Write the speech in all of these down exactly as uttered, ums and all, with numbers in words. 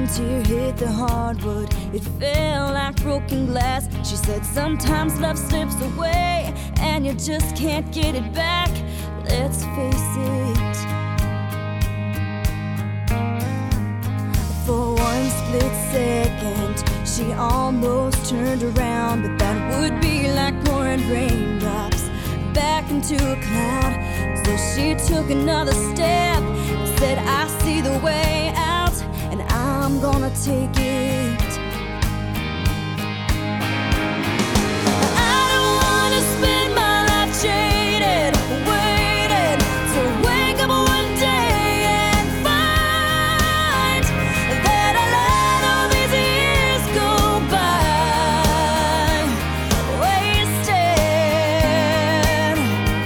one tear hit the hardwood, it fell like broken glass. She said sometimes love slips away and you just can't get it back. Let's face it, for one split second she almost turned around, but that would be like pouring raindrops back into a cloud. So she took another step and said, I see the way out and I'm gonna take it. I don't wanna spend my life jaded, waiting to wake up one day and find that I let all these years go by wasted.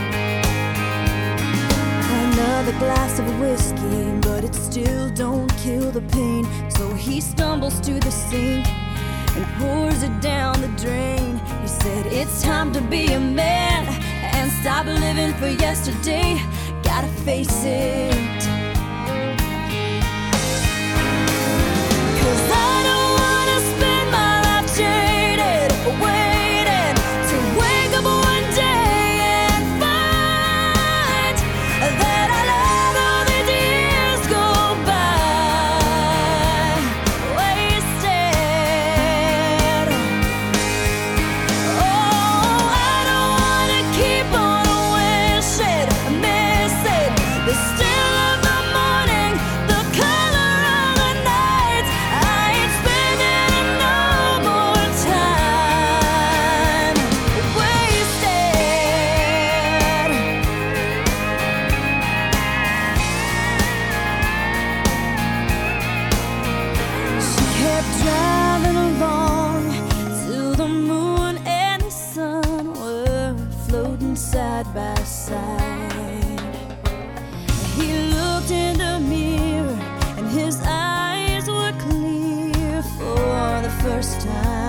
Another glass of whiskey, but it still don't kill the pain. So he stumbles to the sink and pours it down the drain. He said, it's time to be a man and stop living for yesterday. Gotta face it, 'cause I don't wanna spend my life jaded, waiting to wake up one day and find that I let all these years go by wasted. Oh, I don't wanna keep on wishing, missing the still of the morning, the color of the night. I ain't spending no more time wasted. She kept driving along till the moon and the sun were floating side by side. He looked in the mirror and his eyes were clear for the first time.